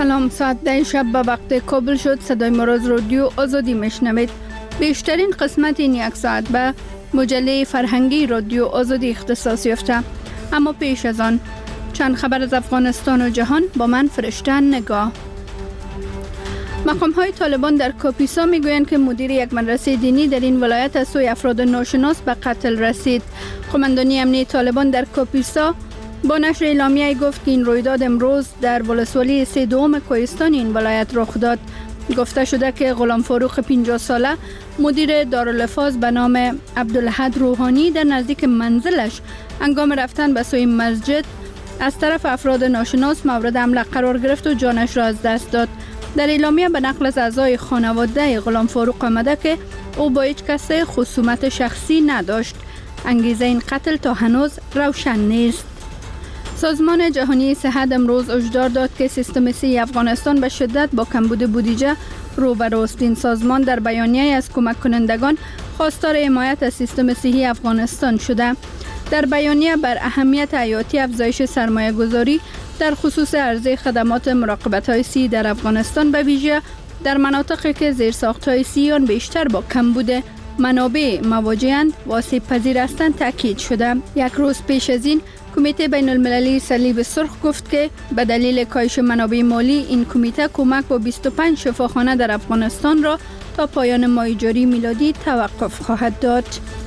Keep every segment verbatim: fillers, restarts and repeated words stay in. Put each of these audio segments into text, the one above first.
سلام، ساعت ده شب به وقت کابل شد. صدای ما را از رادیو آزادی میشنوید. بیشترین قسمت این یک ساعت به مجله فرهنگی رادیو آزادی اختصاص یافته. اما پیش از آن چند خبر از افغانستان و جهان با من فرشته نگاه. مقام های طالبان در کاپیسا می گویند که مدیر یک مدرسه دینی در این ولایت از سوی افراد ناشناس به قتل رسید. قماندانی امنیه طالبان در کاپیسا با نشر اعلامیه گفت که این رویداد امروز در ولسوالی سه دوم کوهستان این ولایت رخ داد. گفته شده که غلام فاروق پنجاه ساله مدیر دارالحفاظ به نام عبدالحد روحانی در نزدیک منزلش هنگام رفتن به سوی مسجد از طرف افراد ناشناس مورد حمله قرار گرفت و جانش را از دست داد. در اعلامیه به نقل از اعضای خانواده غلام فاروق آمده که او با هیچ کس خصومت شخصی نداشت. انگیزه این قتل تا هنوز روشن نیست. سازمان جهانی صحت امروز هشدار داد که سیستم صحی افغانستان به شدت با کمبود بودجه روبروست. این سازمان در بیانیه از کمک کنندگان خواستار حمایت از سیستم صحی افغانستان شده. در بیانیه بر اهمیت حیاتی افزایش سرمایه گذاری در خصوص عرضه خدمات مراقبت های صحی در افغانستان به ویژه در مناطقی که زیرساخت های صحی آن بیشتر با کمبود منابع مواجه‌اند و آسیب پذیر هستند تاکید شده. یک روز پیش از این کمیته بین المللی صلیب سرخ گفت که به دلیل کاهش منابع مالی این کمیته کمک با بیست و پنج شفاخانه در افغانستان را تا پایان ماه جاری میلادی توقف خواهد داد.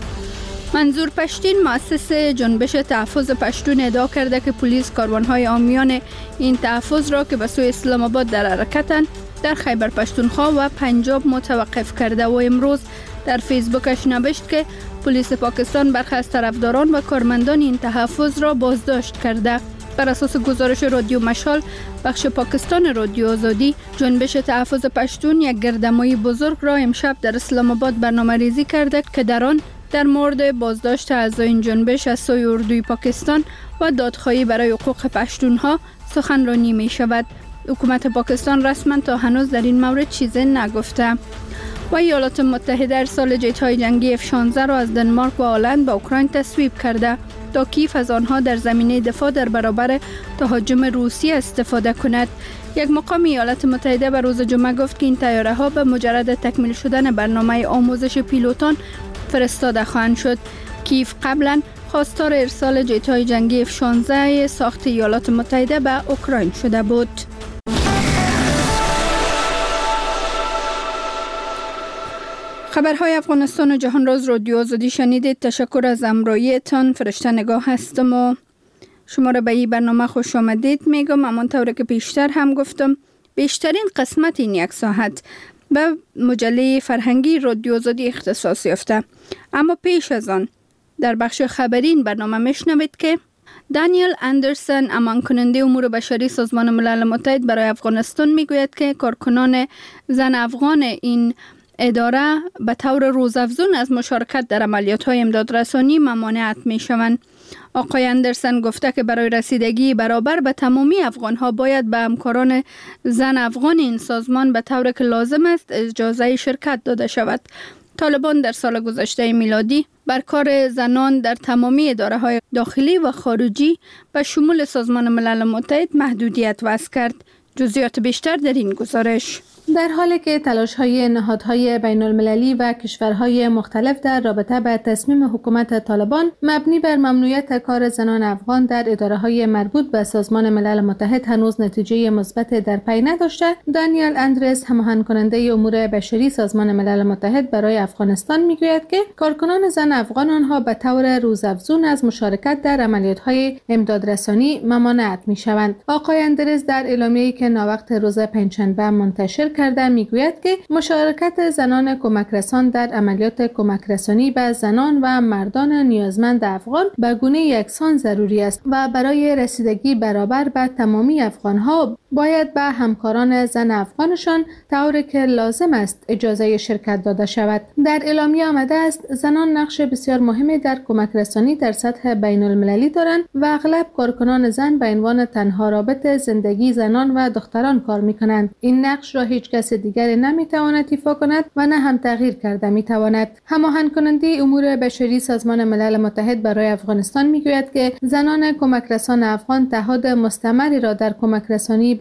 منظور پشتین مؤسس جنبش تحفظ پشتون ادعا کرده که پلیس کاروانهای عامیان این تحفظ را که به سوی اسلام آباد در حرکتند در خیبر پشتونخوا و پنجاب متوقف کرده و امروز در فیسبوکش نوشت که پلیس پاکستان برخی از طرفداران و کارمندان این تحفظ را بازداشت کرده. بر اساس گزارش رادیو مشال بخش پاکستان رادیو آزادی، جنبش تحفظ پشتون یک گردمایی بزرگ را امشب در اسلام آباد برنامه‌ریزی کرده که در آن در مورد بازداشت اعضای این جنبش از سوی اردوی پاکستان و دادخواهی برای حقوق پشتونها سخنرانی می شود. حکومت پاکستان رسما تا هنوز در این مورد چیزی نگفته. و ایالات متحده ارسال جت‌های جنگی اف شانزده را از دنمارک و هلند به اوکراین تصویب کرده تا کیف از آنها در زمینه دفاع در برابر تهاجم روسیه استفاده کند. یک مقام ایالات متحده به روز جمعه گفت که این طیاره ها به مجرد تکمیل شدن برنامه آموزش پیلوتان فرستاده خواهند شد. کیف قبلا خواستار ارسال جت‌های جنگی اف شانزده ساخت ایالات متحده به اوکراین شده بود. خبرهای افغانستان و جهان را از رادیو آزادی شنیدید. تشکر از همراهیتان. فرشته نگاه هستم و شما را به این برنامه خوش آمدید میگم. همانطور که پیشتر هم گفتم بیشترین قسمت این یک ساعت به مجله فرهنگی رادیو آزادی اختصاص یافته. اما پیش از آن در بخش خبری این برنامه میشنوید که دانیل اندرسن امان کننده امور بشری سازمان ملل متحد برای افغانستان میگوید که کارکنان زن افغان این اداره به طور روزافزون از مشارکت در عملیات‌های امدادرسانی ممانعت می‌شوند. آقای اندرسن گفته که برای رسیدگی برابر به تمامی افغان‌ها باید به همکاران زن افغان این سازمان به طور که لازم است اجازه شرکت داده شود. طالبان در سال گذشته میلادی بر کار زنان در تمامی اداره‌های داخلی و خارجی به شمول سازمان ملل متحد محدودیت وضع کرد. جزئیات بیشتر در این گزارش. در حالی که تلاش‌های نهادهای بین‌المللی و کشورهای مختلف در رابطه با تصمیم حکومت طالبان مبنی بر ممنوعیت کار زنان افغان در اداره‌های مربوط به سازمان ملل متحد هنوز نتیجه مثبت در پی نداشته، دانیل اندرس هماهنگ کننده امور بشری سازمان ملل متحد برای افغانستان میگوید که کارکنان زن افغان آنها به طور روزافزون از مشارکت در عملیات‌های امدادرسانی ممانعت می‌شوند. آقای اندرس در اعلامیه‌ای که ناوقت روز پنجشنبه منتشر کرده میگوید که مشارکت زنان کمک رسان در عملیات کمک رسانی به زنان و مردان نیازمند افغان به گونه یکسان ضروری است و برای رسیدگی برابر به تمامی افغانها باید به همکاران زن افغانشان طوری که لازم است اجازه شرکت داده شود. در اعلامیه آمده است زنان نقش بسیار مهمی در کمک رسانی در سطح بین المللی دارند و اغلب کارکنان زن به عنوان تنها رابط زندگی زنان و دختران کار می‌کنند. این نقش را هیچ کس دیگر نمی‌تواند ایفا کند و نه هم تغییر کرده می‌تواند. هماهنگ کننده امور بشری سازمان ملل متحد برای افغانستان می‌گوید که زنان کمک رسان افغان تعهد مستمری را در کمک رسانی به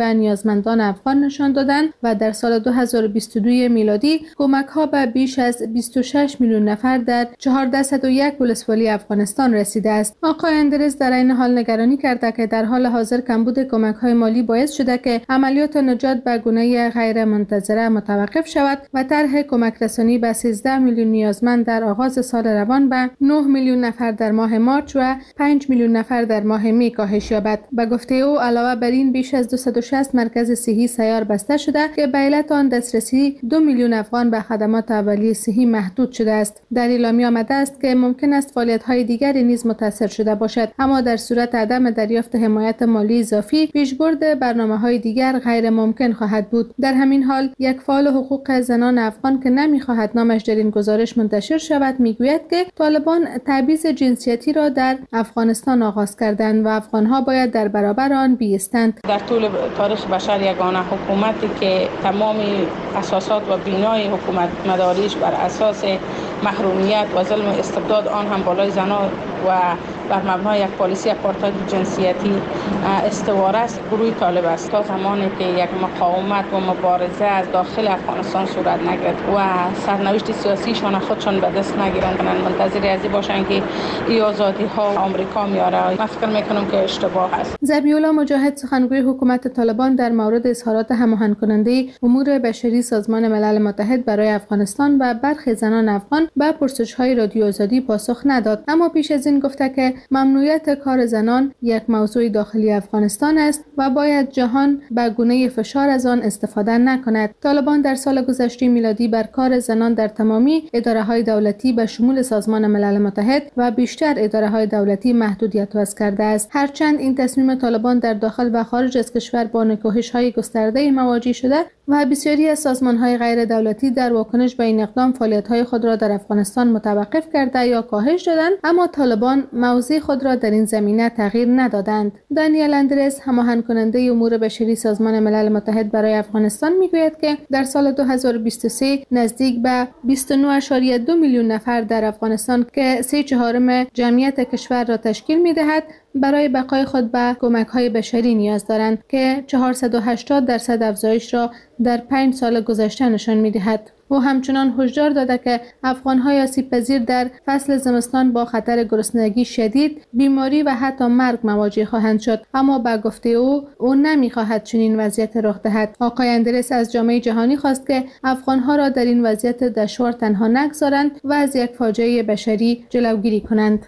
به نیازمندان افغان نشان دادند و در سال دو هزار و بیست و دو میلادی کمک‌ها به بیش از بیست و شش میلیون نفر در چهارصد و یک ولسوالی افغانستان رسیده است. آقای اندرس در این حال نگرانی کرده که در حال حاضر کمبود کمک‌های مالی باعث شده که عملیات نجات به گونه غیر منتظره متوقف شود و طرح کمک رسانی به سیزده میلیون نیازمند در آغاز سال روان به نه میلیون نفر در ماه مارچ و پنج میلیون نفر در ماه می کاهش یابد. به گفته او علاوه بر این بیش از دویست و شصت مرکز صحی سیار بسته شده که به علت آن دسترسی دو میلیون افغان به خدمات اولیه صحی محدود شده است. در اعلامیه آمده است که ممکن است فعالیت‌های دیگری نیز متاثر شده باشد، اما در صورت عدم دریافت حمایت مالی اضافی پیشبرد برنامه‌های دیگر غیر ممکن خواهد بود. در همین حال یک فعال حقوق زنان افغان که نمی‌خواهد نامش در این گزارش منتشر شود میگوید که طالبان تبعیض جنسیتی را در افغانستان آغاز کردند و افغان‌ها باید در برابر آن بایستند. در طول تاریخ بشر یگانه حکومتی که تمام اساسات و بنای حکومت مداریش بر اساس محرومیت و ظلم و استبداد آن هم بالای زنان و بر مبنای یک پالیسی آپارتاید جنسیتی استوار است گروه طالب است. تا زمانی که یک مقاومت و مبارزه از داخل افغانستان صورت نگیرد و سرنوشت سیاسیشان خودشان به دست نگیرند منتظر ازی باشند که این آزادی ها آمریکا میاره، من فکر میکنم که اشتباه است. ذبیح الله مجاهد سخنگوی حکومت طالبان در مورد اظهارات هماهنگ کننده امور بشری سازمان ملل متحد برای افغانستان و برخی زنان افغان به پرسش‌های رادیو آزادی پاسخ نداد، اما پیش از این گفته که ممنوعیت کار زنان یک موضوع داخلی افغانستان است و باید جهان به گونه فشار از آن استفاده نکند. طالبان در سال گذشته میلادی بر کار زنان در تمامی اداره‌های دولتی به شمول سازمان ملل متحد و بیشتر اداره‌های دولتی محدودیت وضع کرده است. هرچند این تصمیم طالبان در داخل و خارج از کشور با نکوهش‌های گسترده مواجه شده و بسیاری از سازمان‌های غیر دولتی در واکنش به این اقدام فعالیت‌های خود را در افغانستان متوقف کرده یا کاهش دادند، اما طالبان موضع خود را در این زمینه تغییر ندادند. دانیل اندرس هماهنگ کننده امور بشری سازمان ملل متحد برای افغانستان میگوید که در سال دو هزار و بیست و سه نزدیک به بیست و نه ممیز دو میلیون نفر در افغانستان که سه چهارم جمعیت کشور را تشکیل می‌دهد برای بقای خود به کمک‌های بشری نیاز دارند که چهارصد و هشتاد درصد افزایش را در پنج سال گذشته نشان می‌دهد. او همچنان هشدار داده که افغان‌های آسیب‌پذیر در فصل زمستان با خطر گرسنگی شدید، بیماری و حتی مرگ مواجه خواهند شد، اما با گفته او او نمی‌خواهد چنین وضعیت رخ دهد. آقای اندرس از جامعه جهانی خواست که افغان‌ها را در این وضعیت دشوار تنها نگذارند و از یک فاجعه بشری جلوگیری کنند.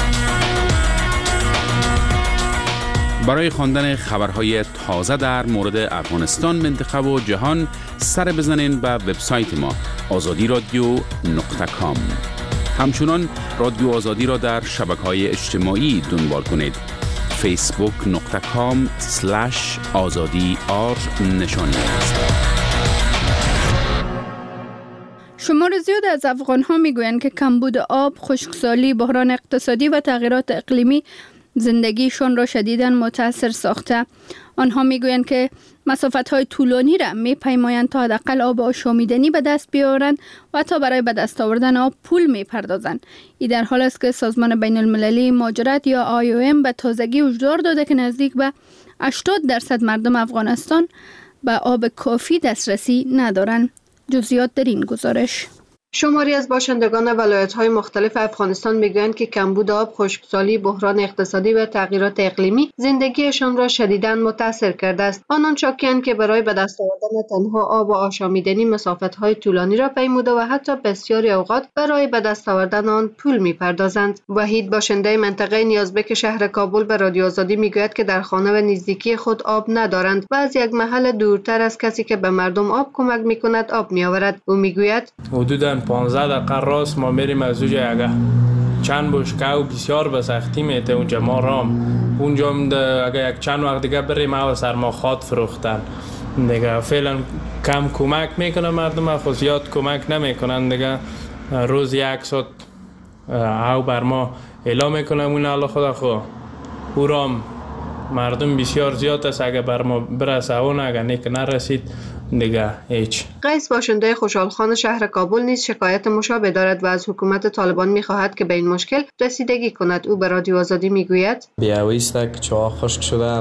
برای خواندن خبرهای تازه در مورد افغانستان، منطقه و جهان سر بزنین به وبسایت ما آزادی رادیو نقطه کام. همچنان رادیو آزادی را در شبکه‌های اجتماعی دنبال کنید. فیسبوک نقطه کام سلش آزادی آر نشانی است. شمار زیاد از افغان‌ها میگویند که کمبود آب، خشکسالی، بحران اقتصادی و تغییرات اقلیمی زندگیشان را شدیداً متاثر ساخته. آنها میگویند که مسافت‌های طولانی را میپیمایند تا حداقل آب آشامیدنی به دست بیاورند و تا برای به دست آوردن آب پول میپردازند. این در حال است که سازمان بین المللی مهاجرت یا آی او ام به تازگی هشدار داده که نزدیک به هشتاد درصد مردم افغانستان به آب کافی دسترسی ندارند. جزئیات در این گزارش. شماری از باشندگان ولایت‌های مختلف افغانستان میگویند که کمبود آب، خشکسالی، بحران اقتصادی و تغییرات اقلیمی زندگیشان را شدیداً متاثر کرده است. آنان شاکی‌اند که برای به دست آوردن تنها آب و آشامیدنی مسافت‌های طولانی را پیموده و حتی بسیاری اوقات برای به دست آوردن آن پول می‌پردازند. وحید باشنده منطقه نیازبک شهر کابل به رادیو آزادی میگوید که در خانه و نزدیکی خود آب ندارند و از یک محل دورتر از کسی که به مردم آب کمک می‌کند آب می‌آورد. او میگوید حدوداً پانزده دقیقه راست ما میریم از اونجا اگه چند بشکه بسیار به سختی میته اونجا ما رام اونجا اگه یک چند وقت دیگه بریم او سرما خاد فروختن دیگه فعلا کم کمک میکنه مردم خود زیاد کمک نمیکنن دیگه روز یک ساعت او بر ما اعلام میکنه اون الله خدا خو او رام مردم بسیار زیاد است اگه بر ما برسه اون اگه نیک نرسید دیگه هیچ. قیس باشنده خوشحالخان شهر کابل نیز شکایت مشابه دارد و از حکومت طالبان می‌خواهد که به این مشکل رسیدگی کند. او به رادیو آزادی میگوید بیاویست که چاه خشک شده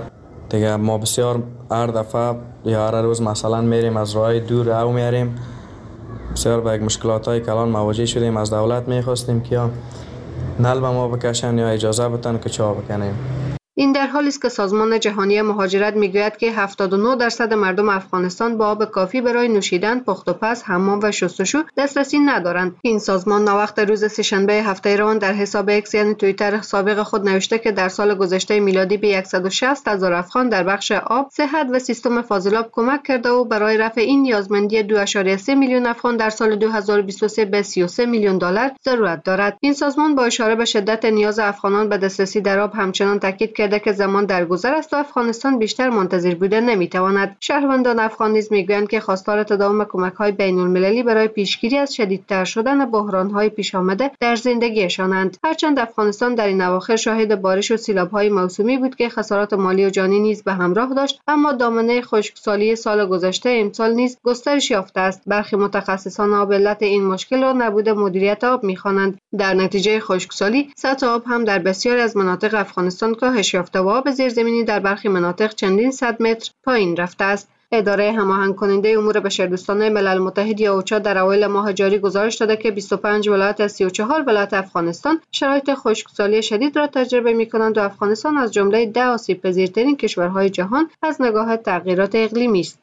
دیگه ما بسیار هر دفعه یا هر روز مثلا میریم از راه دور او میاریم، بسیار به مشکلات های کلان مواجه شدیم. از دولت میخواستیم که یا نل به ما بکشن یا اجازه بتن که چا بکنیم. این در حالی است که سازمان جهانی مهاجرت میگوید که هفتاد و نه درصد مردم افغانستان با آب کافی برای نوشیدن، پخت و پز، حمام و شستشو دسترسی ندارند. این سازمان ناوقت روز سه‌شنبه هفته روان در حساب ایکس یعنی توییتر سابق خود نوشته که در سال گذشته میلادی به صد و شصت هزار افغان در بخش آب، صحت و سیستم فاضلاب کمک کرده و برای رفع این نیازمندی دو ممیز سه میلیون افغان در سال دو هزار و بیست و سه به سی و سه میلیون دلار ضرورت دارد. این سازمان با اشاره به شدت نیاز افغانان به دسترسی در آب همچنان تاکید کرده که زمان در گذر است و افغانستان بیشتر منتظر بوده نمیتواند. شهروندان افغان نیز میگویند که خواستار تداوم کمک‌های بین‌المللی برای پیشگیری از شدیدتر شدن بحران‌های پیش آمده در زندگیشانند. هرچند افغانستان در این اواخر شاهد بارش و سیلاب‌های موسومی بود که خسارات مالی و جانی نیز به همراه داشت، اما دامنه خشکسالی سال گذشته امسال نیز گسترش یافته است. برخی متخصصان آب علت این مشکل را نبود مدیریت آب می‌خوانند. در نتیجه خشکسالی سطح آب هم در بسیاری از مناطق افغانستان کاهش یافته و آب زیرزمینی در برخی مناطق چندین صد متر پایین رفته است. اداره هماهنگ کننده امور بشردوستانه ملل متحد یا اوچا در اوایل ماه جاری گزارش داده که بیست و پنج ولایت از سی و چهار ولایت افغانستان شرایط خشکسالی شدید را تجربه می‌کنند و افغانستان از جمله ده آسیب پذیرترین کشورهای جهان از نگاه تغییرات اقلیمی است.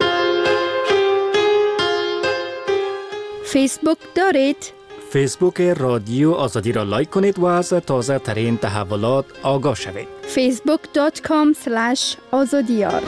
فیسبوک دارید؟ فیسبوک رادیو آزادی را لایک کنید و از تازه ترین تحولات آگاه شوید. فیسبوک دات کام اسلش آزادیار.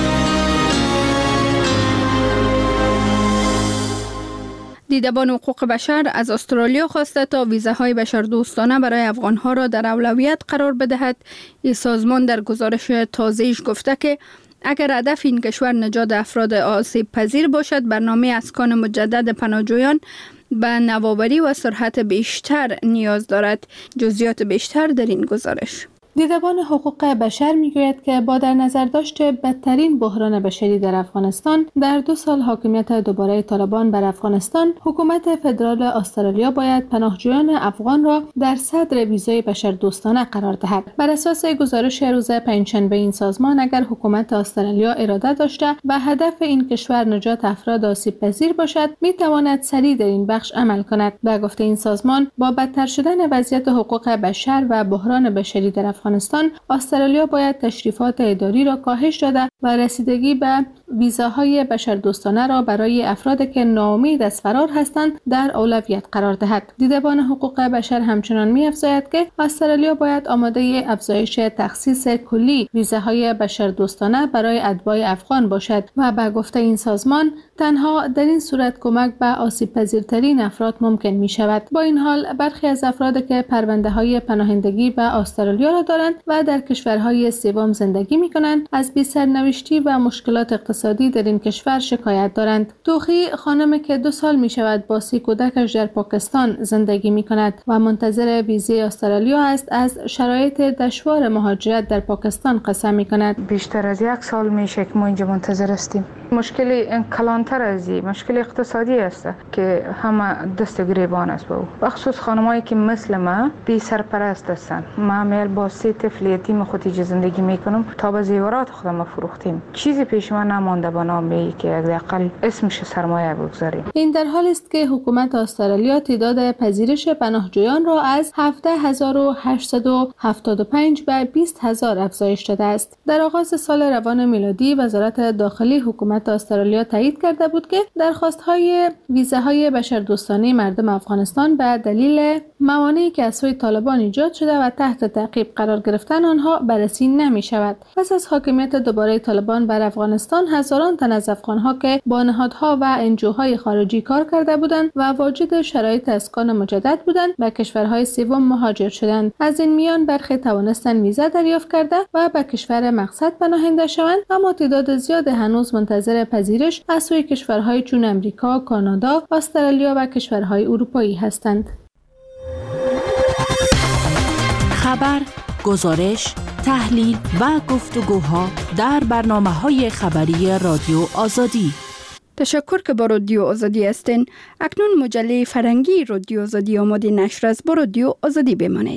دیدبان حقوق بشر از استرالیا خواسته تا ویزاهای بشردوستانه برای افغانها را در اولویت قرار بدهد. این سازمان در گزارش تازه‌ایش گفته که اگر هدف این کشور نجات افراد آسیب پذیر باشد، برنامه اسکان مجدد پناهجویان به نوآوری و سرعت بیشتر نیاز دارد. جزئیات بیشتر در این گزارش. دیدبان حقوق بشر میگوید که با در نظر داشت بدترین بحران بشری در افغانستان، در دو سال حاکمیت دوباره طالبان بر افغانستان، حکومت فدرال استرالیا باید پناهجویان افغان را در صدر ویزای بشردوستانه قرار دهد. بر اساس گزارش روز پنجشنبه این سازمان، اگر حکومت استرالیا اراده داشته و هدف این کشور نجات افراد آسیب پذیر باشد، می تواند سریع در این بخش عمل کند. به گفته این سازمان، با بدتر شدن وضعیت حقوق بشر و بحران بشری در افغانستان، استرالیا باید تشریفات اداری را کاهش داده و رسیدگی به ویزاهای بشردوستانه را برای افرادی که ناامید از فرار هستند در اولویت قرار دهد. دیدبان حقوق بشر همچنان می‌افزاید که استرالیا باید آماده افزایش تخصیص کلی ویزاهای بشردوستانه برای اتباع افغان باشد و به گفته این سازمان، تنها در این صورت کمک به آسیب پذیرترین افراد ممکن می شود. با این حال، برخی از افرادی که پرونده های پناهندگی به استرالیا را دارند و در کشورهای سوم زندگی می کنند، از بی سرنوشتی و مشکلات اقتصادی در این کشور شکایت دارند. توخی خانمی که دو سال می شود با سی کودکش در پاکستان زندگی می کند و منتظر ویزای استرالیا است، از شرایط دشوار مهاجرت در پاکستان قسم می کند. بیشتر از یک سال میشه که ما اینجا منتظر هستیم. مشکل کلانتر از این مشکل اقتصادی است که همه دست گریبان است به او، بخصوص خانمایی که مثل ما بی سرپرست هستند. ما میل با سه طفل یتیم خودی زندگی میکنم، تا به زیورات خودم فروختیم. چیزی پیش ما نمانده به نام که حداقل اسمش سرمایه بگذاریم. این در حالی است که حکومت استرالیا تعداد پذیرش پناهجویان را از هفده هزار و هشتصد و هفتاد و پنج به بیست هزار افزایش داده است. در آغاز سال روان میلادی، وزارت داخلی حکومت استرالیا تایید کرده بود که درخواست‌های ویزاهای بشردوستانه مردم افغانستان به دلیل موانعی که از سوی طالبان ایجاد شده و تحت تعقیب قرار گرفتن آنها بررسی نمی‌شود. پس از حاکمیت دوباره طالبان بر افغانستان، هزاران تن از افغان‌ها که با نهادها و انجوهای خارجی کار کرده بودند و واجد شرایط اسکان مجدد بودند، به کشورهای سوم مهاجر شدند. از این میان برخی توانستند ویزا دریافت کرده و به کشور مقصد پناهنده شوند، اما تعداد زیاد هنوز منتظر پذیرش از سوی کشورهای چون امریکا، کانادا، استرالیا و کشورهای اروپایی هستند. خبر، گزارش، تحلیل و گفتگوها در برنامه‌های خبری رادیو آزادی. تشکر که با رادیو آزادی هستین. اکنون مجله فرنگی رادیو آزادی آماده نشر است. با رادیو آزادی بمانید.